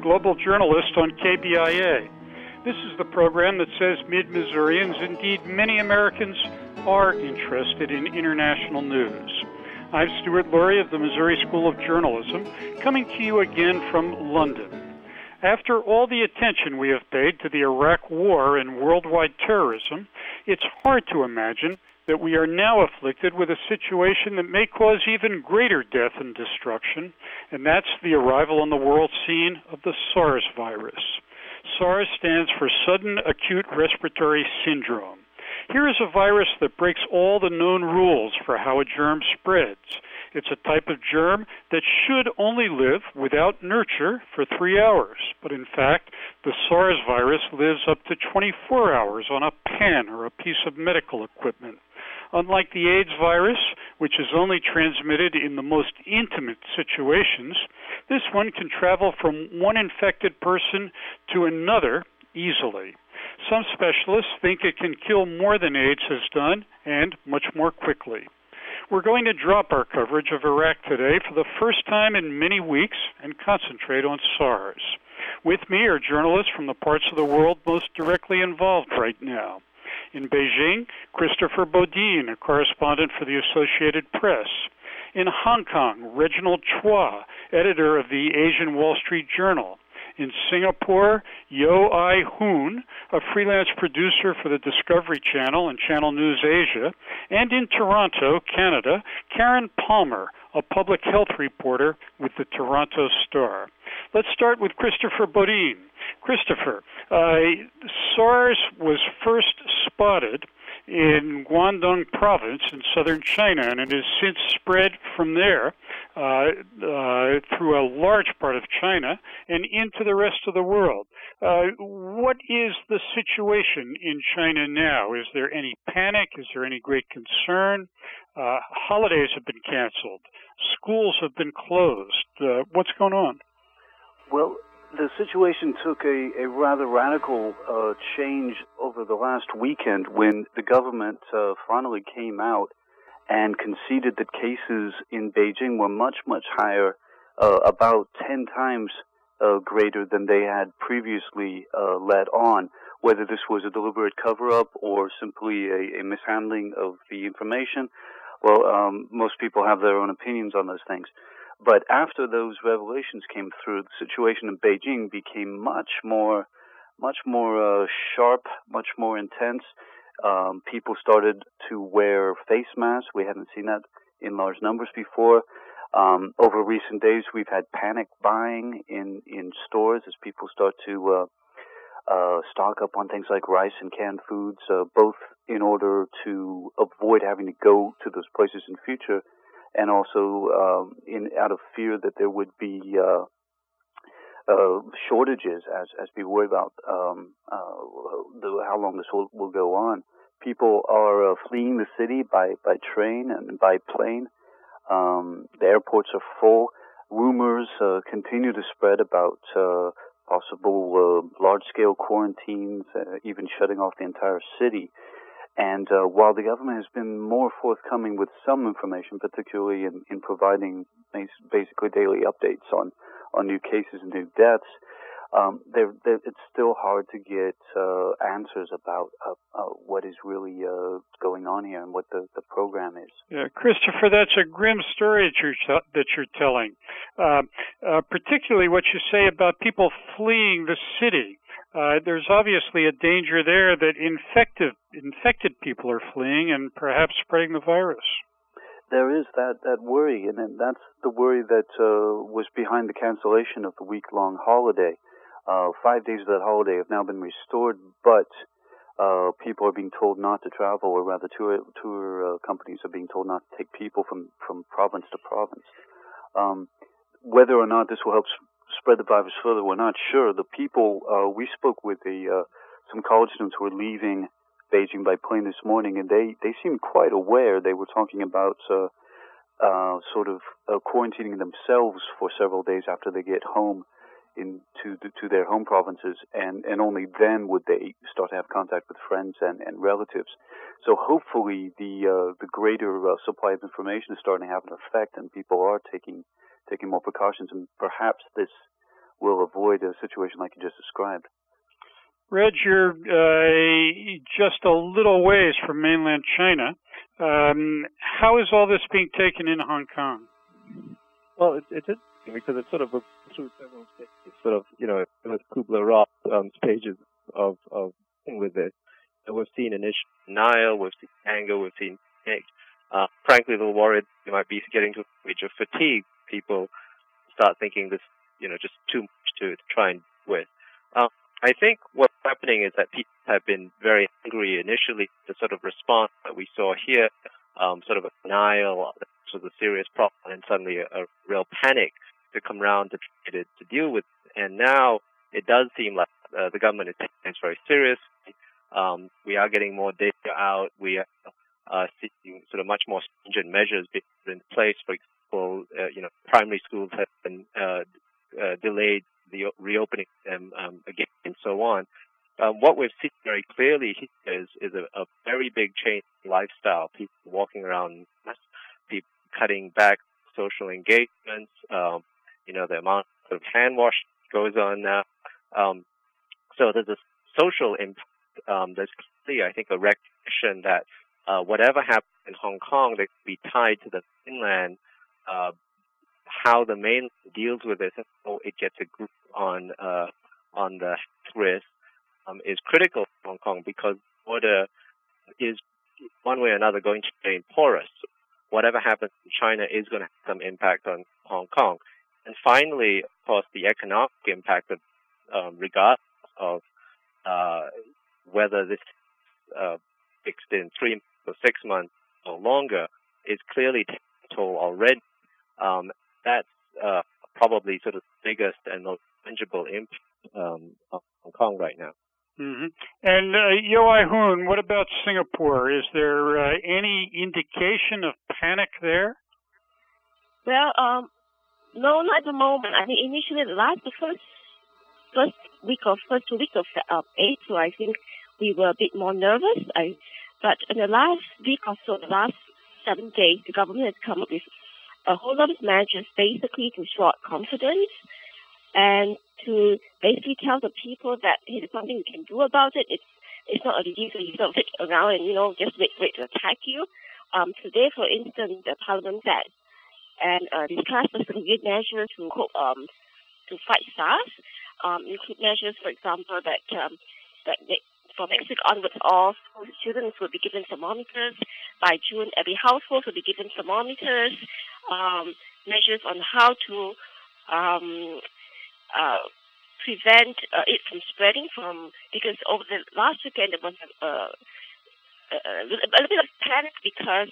Global Journalist on KBIA. This is the program that says Mid-Missourians, indeed many Americans, are interested in international news. I'm Stuart Lurie of the Missouri School of Journalism, coming to you again from London. After all the attention we have paid to the Iraq War and worldwide terrorism, it's hard to imagine that we are now afflicted with a situation that may cause even greater death and destruction, and that's the arrival on the world scene of the SARS virus. SARS stands for Sudden Acute Respiratory Syndrome. Here is a virus that breaks all the known rules for how a germ spreads. It's a type of germ that should only live without nurture for 3 hours. But in fact, the SARS virus lives up to 24 hours on a pen or a piece of medical equipment. Unlike the AIDS virus, which is only transmitted in the most intimate situations, this one can travel from one infected person to another easily. Some specialists think it can kill more than AIDS has done, and much more quickly. We're going to drop our coverage of Iraq today for the first time in many weeks and concentrate on SARS. With me are journalists from the parts of the world most directly involved right now. In Beijing, Christopher Bodine, a correspondent for the Associated Press. In Hong Kong, Reginald Chua, editor of the Asian Wall Street Journal. In Singapore, Yo Ai Hoon, a freelance producer for the Discovery Channel and Channel News Asia. And in Toronto, Canada, Karen Palmer, a public health reporter with the Toronto Star. Let's start with Christopher Bodine. Christopher, SARS was first spotted in Guangdong province in southern China, and it has since spread from there through a large part of China and into the rest of the world. What is the situation in China now? Is there any panic? Is there any great concern? Holidays have been canceled. Schools have been closed. What's going on? Well, the situation took a rather radical change over the last weekend when the government finally came out and conceded that cases in Beijing were much, much higher, about 10 times greater than they had previously let on. Whether this was a deliberate cover-up or simply a mishandling of the information, well, most people have their own opinions on those things. But after those revelations came through, the situation in Beijing became much more sharp, much more intense. People started to wear face masks. We hadn't seen that in large numbers before. Over recent days, we've had panic buying in stores as people start to stock up on things like rice and canned foods, both in order to avoid having to go to those places in future, and also out of fear that there would be shortages as people worry about how long this will go on. People are fleeing the city by train and by plane. The airports are full. Rumors continue to spread about possible large-scale quarantines, even shutting off the entire city. And while the government has been more forthcoming with some information, particularly in providing basically daily updates on new cases and new deaths, it's still hard to get answers about what is really going on here and what the program is. Yeah, Christopher, that's a grim story that you're telling. Particularly what you say about people fleeing the city. There's obviously a danger there that infected people are fleeing and perhaps spreading the virus. There is that worry, and that's the worry that was behind the cancellation of the week-long holiday. 5 days of that holiday have now been restored, but people are being told not to travel, or rather tour companies are being told not to take people from province to province. Whether or not this will help spread the virus further, we're not sure. The people, we spoke with some college students who were leaving Beijing by plane this morning, and they seemed quite aware. They were talking about sort of quarantining themselves for several days after they get home to their home provinces, and only then would they start to have contact with friends and relatives. So hopefully the greater supply of information is starting to have an effect, and people are taking more precautions, and perhaps this will avoid a situation like you just described. Reg, you're just a little ways from mainland China. How is all this being taken in Hong Kong? Well, it's interesting because it's sort of through several stages. Sort of, with Kubler-Ross stages of with this. So we've seen initial denial, we've seen anger, we've seen panic. Frankly, a little worried we might be getting to a stage of fatigue. People start thinking this, just too much to try and deal with. I think what's happening is that people have been very angry initially, the sort of response that we saw here, sort of a denial, sort of a serious problem, and suddenly a real panic to come around to try to deal with it. And now it does seem like the government is taking this very seriously. We are getting more data out. We are seeing sort of much more stringent measures being put in place. For example, primary schools have been delayed the reopening them again, and so on. What we've seen very clearly here is a very big change in lifestyle. People walking around, people cutting back social engagements. The amount of hand wash goes on now. So there's a social impact. There's clearly, I think, a recognition that whatever happens in Hong Kong that could be tied to the mainland. How the mainland deals with this and how it gets a grip on the risk is critical for Hong Kong, because the border is one way or another going to remain porous. Whatever happens in China is going to have some impact on Hong Kong. And finally, of course, the economic impact of regardless of whether this is fixed in 3 months or 6 months or longer is clearly taking a toll already. That's probably sort of the biggest and most tangible impact of Hong Kong right now. Mm-hmm. And Yeo Ai-hoon, what about Singapore? Is there any indication of panic there? Well, no, not at the moment. I think initially the first 2 weeks of April, I think we were a bit more nervous. But in the last week or so, the last 7 days, the government has come up with a whole lot of measures basically to show confidence and to basically tell the people that hey, there's something we can do about it. It's not a disease where you don't sit around and just wait for it to attack you. Today, for instance, the Parliament sat and discussed the severe measures to fight SARS. Include measures, for example, that from next week onwards, all school students will be given thermometers. By June, every household will be given thermometers. Measures on how to prevent it from spreading because over the last weekend there was a little bit of panic because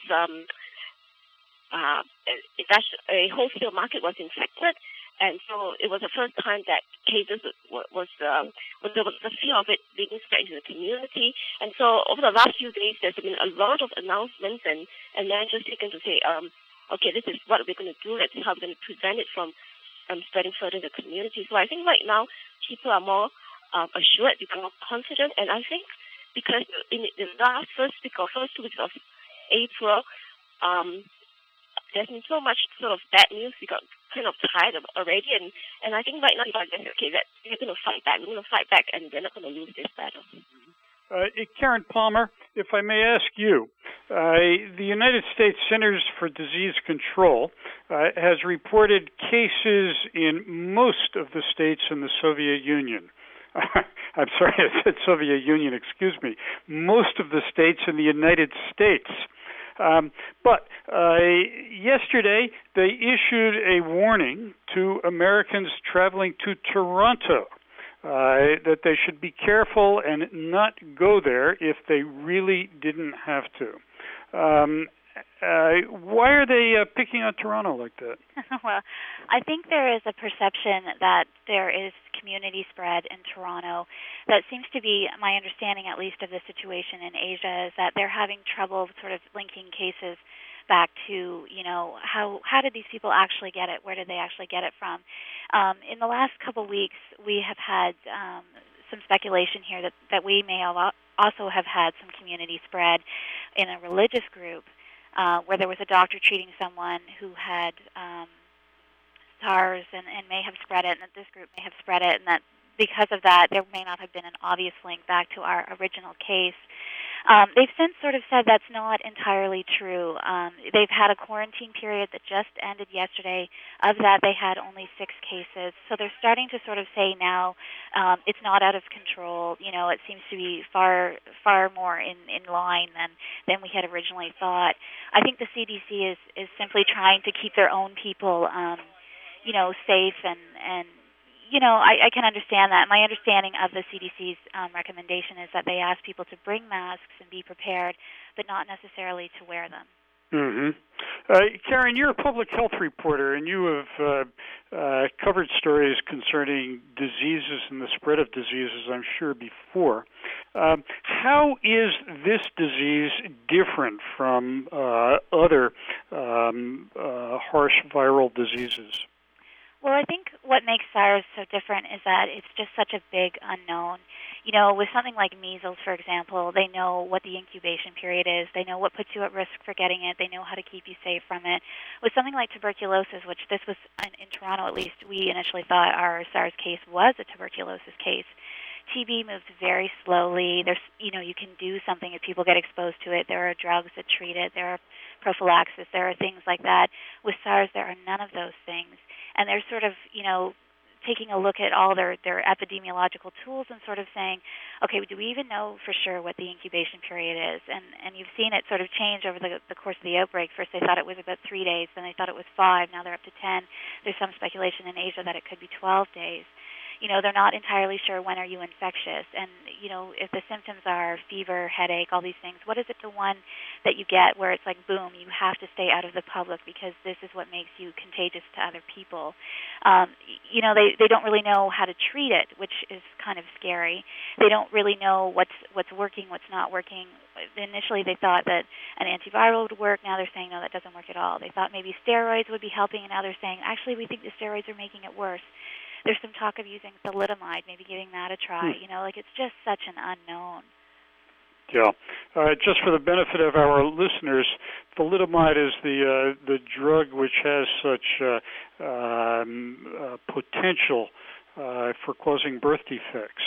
a wholesale market was infected. And so it was the first time that cases was the fear of it being spread into the community. And so over the last few days, there's been a lot of announcements and measures taken to say, okay, this is what we're going to do. This is how we're going to prevent it from spreading further in the community. So I think right now people are more assured, become more confident. And I think because in the last first 2 weeks of April, there's been so much sort of bad news. We got kind of tired of already, and I think right now people are just okay that we're going to fight back. We're going to fight back, and we're not going to lose this battle. Karen Palmer, if I may ask you, the United States Centers for Disease Control has reported cases in most of the states in the Soviet Union. I'm sorry, I said Soviet Union, excuse me. Most of the states in the United States. But yesterday, they issued a warning to Americans traveling to Toronto that they should be careful and not go there if they really didn't have to. Why are they picking on Toronto like that? Well, I think there is a perception that there is community spread in Toronto. That seems to be my understanding, at least, of the situation in Asia, is that they're having trouble sort of linking cases back to, how did these people actually get it? Where did they actually get it from? In the last couple of weeks, we have had some speculation here that we may also have had some community spread in a religious group where there was a doctor treating someone who had SARS and may have spread it, and that this group may have spread it, and that because of that, there may not have been an obvious link back to our original case. They've since sort of said that's not entirely true. They've had a quarantine period that just ended yesterday. Of that, they had only 6 cases. So they're starting to sort of say now it's not out of control. You know, it seems to be far more in line than we had originally thought. I think the CDC is simply trying to keep their own people, safe and I can understand that. My understanding of the CDC's recommendation is that they ask people to bring masks and be prepared, but not necessarily to wear them. Mm-hmm. Karen, you're a public health reporter, and you have covered stories concerning diseases and the spread of diseases, I'm sure, before. How is this disease different from other harsh viral diseases? Well, I think what makes SARS so different is that it's just such a big unknown. You know, with something like measles, for example, they know what the incubation period is. They know what puts you at risk for getting it. They know how to keep you safe from it. With something like tuberculosis, which this was in Toronto at least, we initially thought our SARS case was a tuberculosis case. TB moves very slowly. There's, you can do something if people get exposed to it. There are drugs that treat it. There are prophylaxis. There are things like that. With SARS, there are none of those things. And they're sort of, taking a look at all their epidemiological tools and sort of saying, okay, do we even know for sure what the incubation period is? And you've seen it sort of change over the course of the outbreak. First they thought it was about 3 days, then they thought it was 5, now they're up to 10. There's some speculation in Asia that it could be 12 days. They're not entirely sure when are you infectious. And, if the symptoms are fever, headache, all these things, what is it the one that you get where it's like, boom, you have to stay out of the public because this is what makes you contagious to other people? They don't really know how to treat it, which is kind of scary. They don't really know what's working, what's not working. Initially they thought that an antiviral would work. Now they're saying, no, that doesn't work at all. They thought maybe steroids would be helping, and now they're saying, actually, we think the steroids are making it worse. There's some talk of using thalidomide, maybe giving that a try. It's just such an unknown. Yeah. Just for the benefit of our listeners, thalidomide is the drug which has such potential for causing birth defects.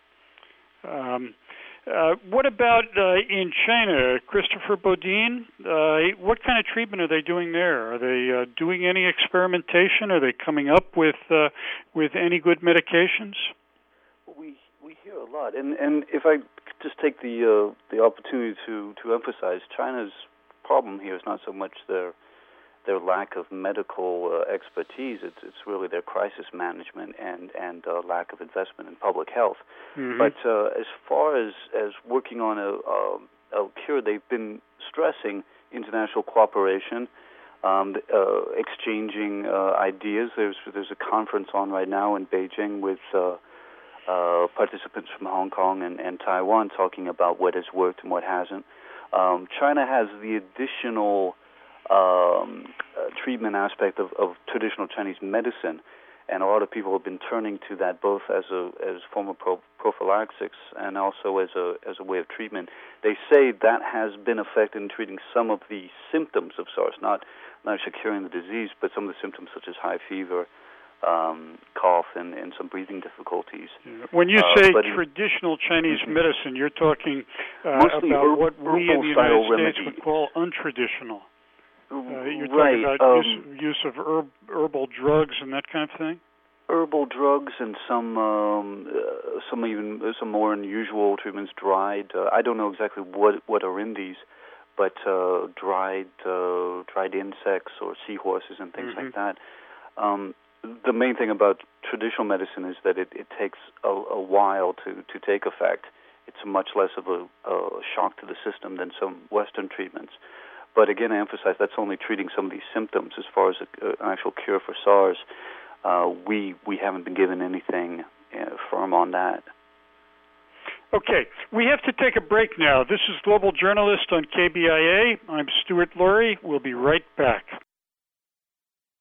What about in China, Christopher Bodine? What kind of treatment are they doing there? Are they doing any experimentation? Are they coming up with any good medications? We hear a lot, and if I just take the opportunity to emphasize, China's problem here is not so much their lack of medical expertise. It's really their crisis management and lack of investment in public health. Mm-hmm. But as far as working on a cure, they've been stressing international cooperation, exchanging ideas. There's a conference on right now in Beijing with participants from Hong Kong and Taiwan talking about what has worked and what hasn't. China has the additional treatment aspect of traditional Chinese medicine, and a lot of people have been turning to that both as form of prophylaxis and also as a way of treatment. They say that has been effective in treating some of the symptoms of SARS, not actually curing the disease, but some of the symptoms such as high fever, cough, and some breathing difficulties. When you say traditional Chinese medicine, you're talking about what we in the United States would call untraditional. You're talking about use of herbal drugs and that kind of thing? Herbal drugs and some more unusual treatments, dried. I don't know exactly what are in these, but dried insects or seahorses and things like that. The main thing about traditional medicine is that it takes a while to take effect. It's much less of a shock to the system than some Western treatments. But again, I emphasize that's only treating some of these symptoms. As far as an actual cure for SARS, we haven't been given anything firm on that. Okay, we have to take a break now. This is Global Journalist on KBIA. I'm Stuart Laurie. We'll be right back.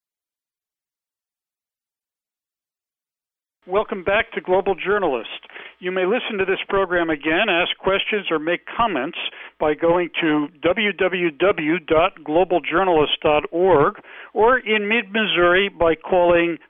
Welcome back to Global Journalist. You may listen to this program again, ask questions, or make comments by going to www.globaljournalist.org or in mid-Missouri by calling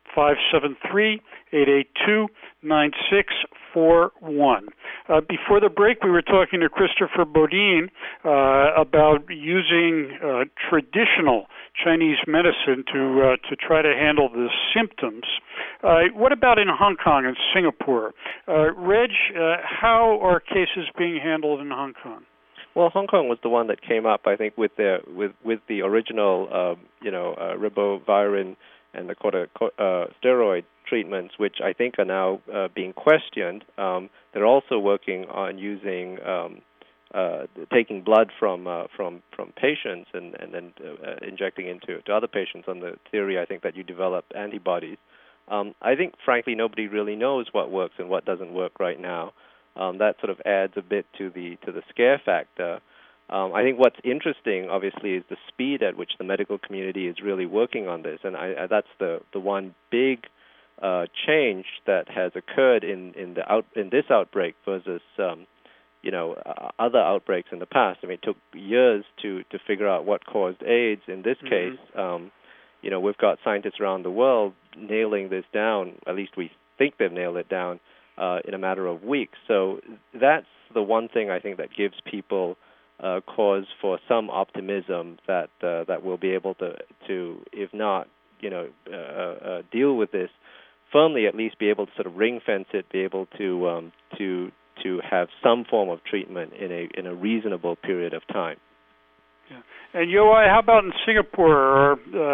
573-882-9641. Before the break, we were talking to Christopher Bodine about using traditional Chinese medicine to try to handle the symptoms. What about in Hong Kong and Singapore? Reg, how are cases being handled in Hong Kong? Well, Hong Kong was the one that came up, I think, with the original, ribavirin and the corticosteroid treatments, which I think are now being questioned. They're also working on using taking blood from patients and then injecting into other patients on the theory, I think, that you develop antibodies. I think, frankly, nobody really knows what works and what doesn't work right now. That sort of adds a bit to the scare factor. I think what's interesting, obviously, is the speed at which the medical community is really working on this, and that's the one big change that has occurred in this outbreak versus other outbreaks in the past. I mean, it took years to figure out what caused AIDS. In this case, we've got scientists around the world nailing this down. At least we think they've nailed it down in a matter of weeks. So that's the one thing I think that gives people cause for some optimism that we'll be able to if not, deal with this firmly, at least be able to sort of ring fence it, be able to have some form of treatment in a reasonable period of time. Yeah. And Yo-Ai, how about in Singapore?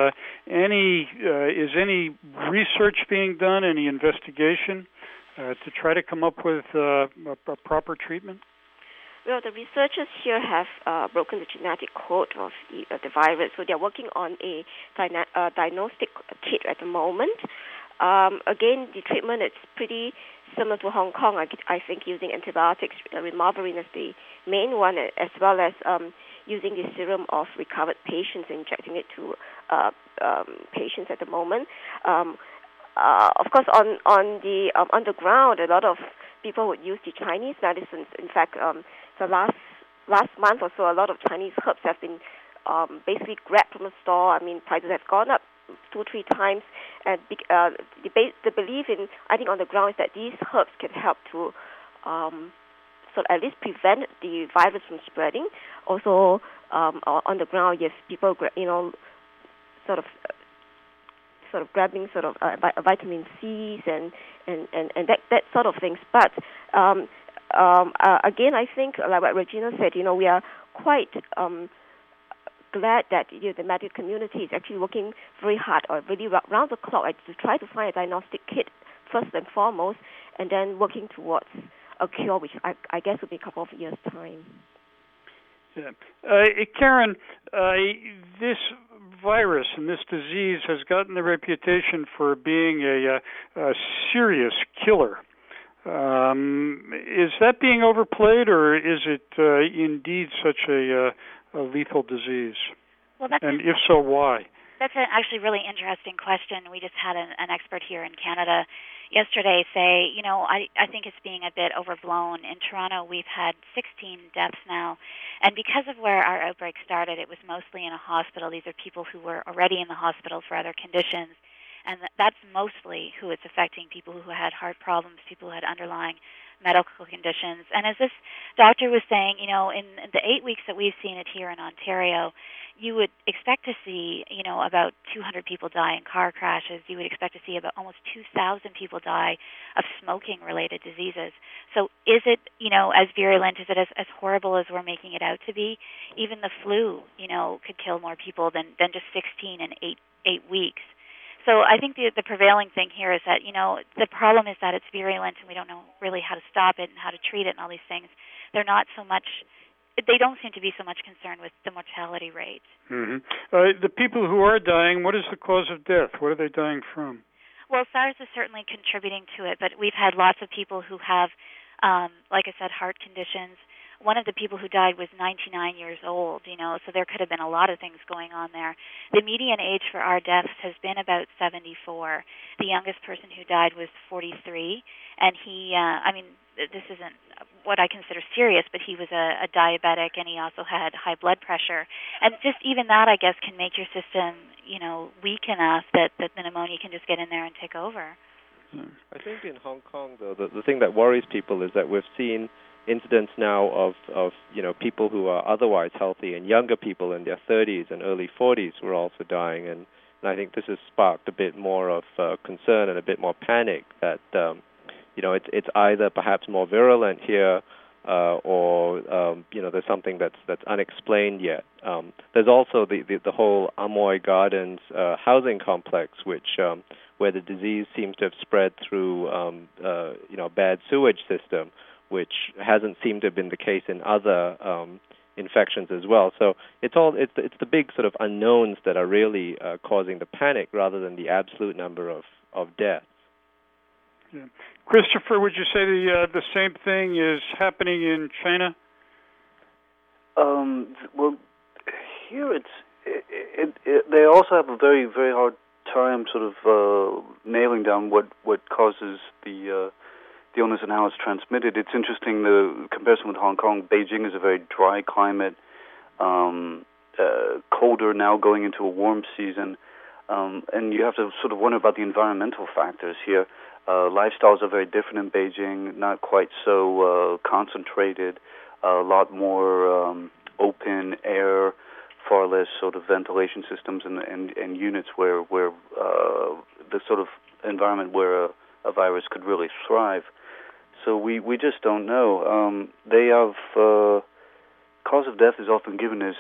Is any research being done, any investigation to try to come up with a proper treatment? Well, the researchers here have broken the genetic code of the virus, so they're working on a diagnostic kit at the moment. Again, the treatment is pretty similar to Hong Kong, I think, using antibiotics. Ribavirin is the main one, as well as using the serum of recovered patients, injecting it to patients at the moment. Of course, on the underground, a lot of people would use the Chinese medicines. In fact, the last month or so, a lot of Chinese herbs have been basically grabbed from the store. I mean, prices have gone up 2-3 times, and the belief in, I think, on the ground is that these herbs can help to sort of at least prevent the virus from spreading. Also, on the ground, yes, people sort of grabbing sort of vitamin C's and that sort of things. But again, I think, like what Regina said, we are quite glad that the medical community is actually working very hard, or really round the clock, to try to find a diagnostic kit first and foremost, and then working towards a cure, which I guess will be a couple of years' time. Yeah. Karen, this virus and this disease has gotten the reputation for being a serious killer. Is that being overplayed, or is it indeed such a lethal disease? Well, and if so, why? That's actually really interesting question. We just had an expert here in Canada yesterday say, I think it's being a bit overblown. In Toronto, we've had 16 deaths now, and because of where our outbreak started, it was mostly in a hospital. These are people who were already in the hospital for other conditions, and that's mostly who it's affecting, people who had heart problems, people who had underlying medical conditions. And as this doctor was saying, in the 8 weeks that we've seen it here in Ontario, you would expect to see, about 200 people die in car crashes. You would expect to see about almost 2,000 people die of smoking-related diseases. So is it, as virulent, is it as horrible as we're making it out to be? Even the flu, could kill more people than just 16 in 8 weeks. So I think the prevailing thing here is that, the problem is that it's virulent and we don't know really how to stop it and how to treat it and all these things. They don't seem to be so much concerned with the mortality rate. Mm-hmm. The people who are dying, what is the cause of death? What are they dying from? Well, SARS is certainly contributing to it, but we've had lots of people who have, like I said, heart conditions. One of the people who died was 99 years old, so there could have been a lot of things going on there. The median age for our deaths has been about 74. The youngest person who died was 43, and he, this isn't what I consider serious, but he was a diabetic, and he also had high blood pressure. And just even that, I guess, can make your system, weak enough that the pneumonia can just get in there and take over. I think in Hong Kong, though, the thing that worries people is that we've seen incidents now of people who are otherwise healthy, and younger people in their 30s and early 40s who are also dying, and I think this has sparked a bit more of concern and a bit more panic that it's either perhaps more virulent here or there's something that's unexplained yet. There's also the whole Amoy Gardens housing complex, which where the disease seems to have spread through bad sewage system, which hasn't seemed to have been the case in other infections as well. So it's the big sort of unknowns that are really causing the panic rather than the absolute number of deaths. Yeah. Christopher, would you say the same thing is happening in China? Well, here they also have a very, very hard time sort of nailing down what causes the illness and how it's transmitted. It's interesting, the comparison with Hong Kong. Beijing is a very dry climate, colder now going into a warm season, and you have to sort of wonder about the environmental factors here. Lifestyles are very different in Beijing, not quite so concentrated, a lot more open air, far less sort of ventilation systems and units where the sort of environment where a virus could really thrive. So we just don't know. They have cause of death is often given as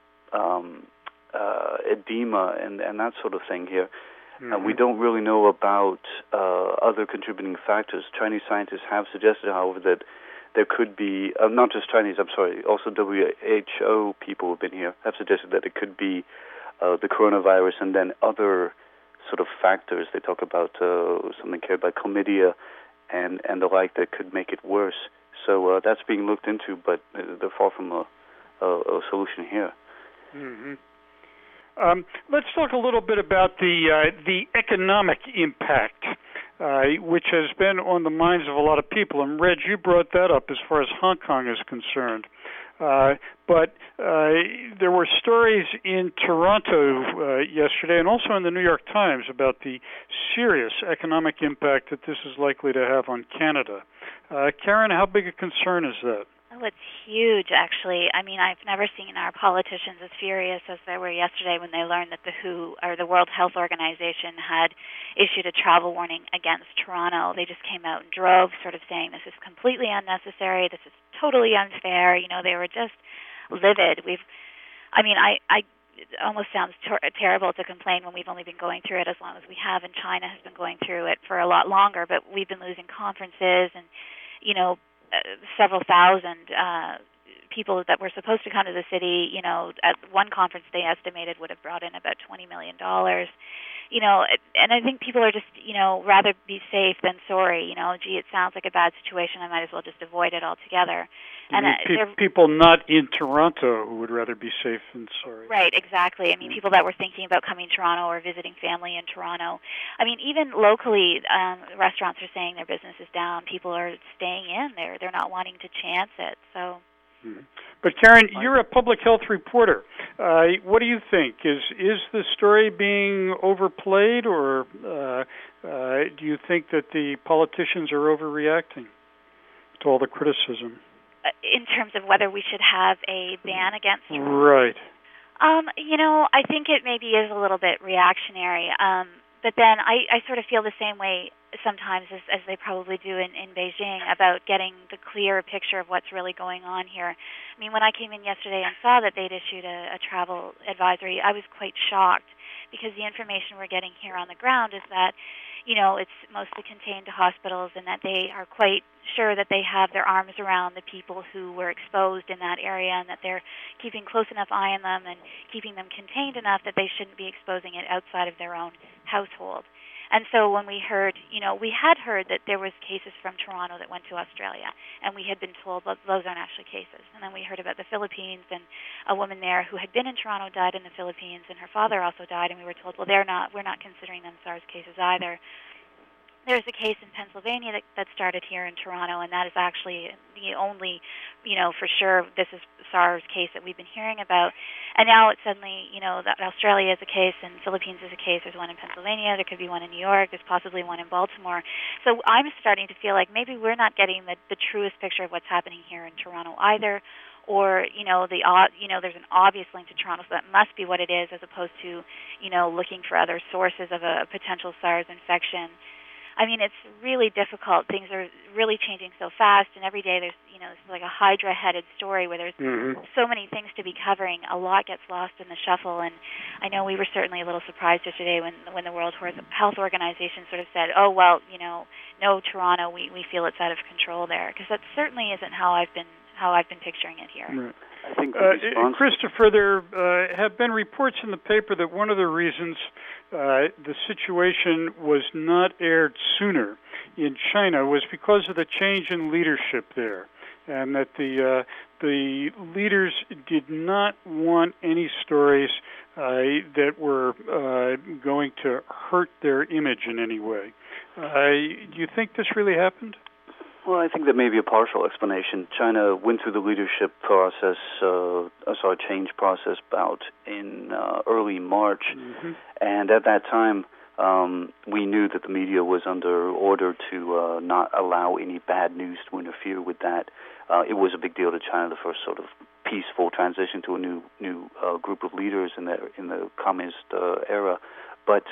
edema and that sort of thing here. Mm-hmm. We don't really know about other contributing factors. Chinese scientists have suggested, however, that there could be, not just Chinese, I'm sorry, also WHO people who have been here have suggested that it could be the coronavirus and then other sort of factors. They talk about something carried by chlamydia and the like that could make it worse. So that's being looked into, but they're far from a solution here. Mm-hmm. Let's talk a little bit about the economic impact, which has been on the minds of a lot of people. And Reg, you brought that up as far as Hong Kong is concerned. But there were stories in Toronto yesterday and also in the New York Times about the serious economic impact that this is likely to have on Canada. Karen, how big a concern is that? Oh, it's huge, actually. I mean, I've never seen our politicians as furious as they were yesterday when they learned that the WHO, or the World Health Organization, had issued a travel warning against Toronto. They just came out in droves, sort of saying this is completely unnecessary, this is totally unfair. They were just livid. It almost sounds terrible to complain when we've only been going through it as long as we have, and China has been going through it for a lot longer, but we've been losing conferences and, several thousand people that were supposed to come to the city. At one conference they estimated would have brought in about $20 million. And I think people are just, rather be safe than sorry. It sounds like a bad situation, I might as well just avoid it altogether. And people not in Toronto who would rather be safe than sorry. Right, exactly. People that were thinking about coming to Toronto or visiting family in Toronto. Even locally, restaurants are saying their business is down. People are staying in. They're not wanting to chance it. So. Mm-hmm. But Karen, you're a public health reporter. What do you think? Is the story being overplayed, or do you think that the politicians are overreacting to all the criticism? In terms of whether we should have a ban against Toronto? Right. I think it maybe is a little bit reactionary. But then I sort of feel the same way sometimes as they probably do in Beijing about getting the clear picture of what's really going on here. When I came in yesterday and saw that they'd issued a travel advisory, I was quite shocked because the information we're getting here on the ground is that, it's mostly contained to hospitals and that they are quite sure that they have their arms around the people who were exposed in that area and that they're keeping close enough eye on them and keeping them contained enough that they shouldn't be exposing it outside of their own household. And so when we heard, we had heard that there was cases from Toronto that went to Australia, and we had been told that those aren't actually cases. And then we heard about the Philippines, and a woman there who had been in Toronto died in the Philippines, and her father also died, and we were told, well, we're not considering them SARS cases either. there's a case in Pennsylvania that started here in Toronto, and that is actually the only, for sure, this is SARS case that we've been hearing about. And now it's suddenly, that Australia is a case and Philippines is a case. There's one in Pennsylvania. There could be one in New York. There's possibly one in Baltimore. So I'm starting to feel like maybe we're not getting the truest picture of what's happening here in Toronto either. Or, there's an obvious link to Toronto, so that must be what it is, as opposed to, looking for other sources of a potential SARS infection. I mean, it's really difficult. Things are really changing so fast, and every day there's, it's like a Hydra-headed story where there's so many things to be covering. A lot gets lost in the shuffle, and I know we were certainly a little surprised yesterday when the World Health Organization sort of said, oh, well, no, Toronto, we feel it's out of control there, because that certainly isn't how I've been picturing it here. Right. I think Christopher, there have been reports in the paper that one of the reasons the situation was not aired sooner in China was because of the change in leadership there, and that the leaders did not want any stories that were going to hurt their image in any way. Do you think this really happened? Well, I think that may be a partial explanation. China went through the leadership process, change process bout in early March, and at that time we knew that the media was under order to not allow any bad news to interfere with that. It was a big deal to China, the first sort of peaceful transition to a new group of leaders in the communist era, but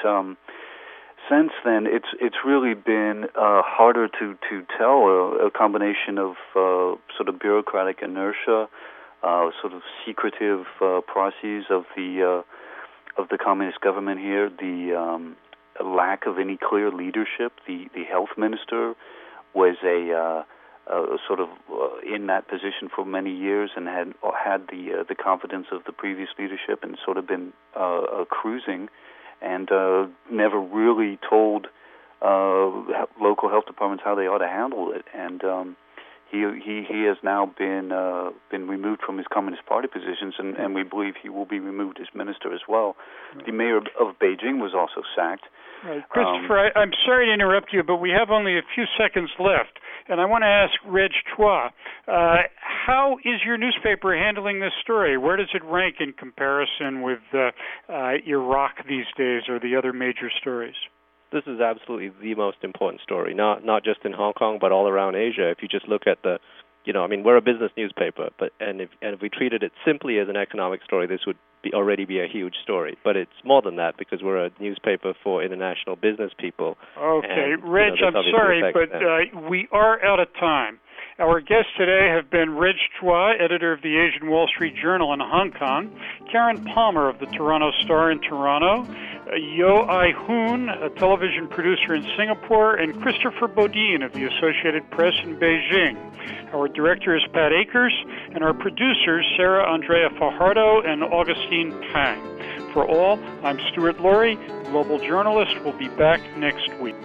since then, it's really been harder to tell. A combination of sort of bureaucratic inertia, sort of secretive processes of the communist government here, the lack of any clear leadership. The health minister was a sort of in that position for many years and had the confidence of the previous leadership and sort of been cruising. And never really told local health departments how they ought to handle it. And he has now been removed from his Communist Party positions, and we believe he will be removed as minister as well. The mayor of Beijing was also sacked. Christopher, I'm sorry to interrupt you, but we have only a few seconds left, and I want to ask Reg Chua, how is your newspaper handling this story? Where does it rank in comparison with Iraq these days or the other major stories? This is absolutely the most important story, not just in Hong Kong, but all around Asia. If you just look at we're a business newspaper, and if we treated it simply as an economic story, this would already be a huge story. But it's more than that, because we're a newspaper for international business people. Okay, Reg, I'm sorry, but we are out of time. Our guests today have been Reg Chua, editor of the Asian Wall Street Journal in Hong Kong, Karen Palmer of the Toronto Star in Toronto, Yo Ai-hoon, a television producer in Singapore, and Christopher Bodine of the Associated Press in Beijing. Our director is Pat Akers, and our producers Sarah Andrea Fajardo and Augustine Pang. For all, I'm Stuart Laurie, global journalist. We'll be back next week.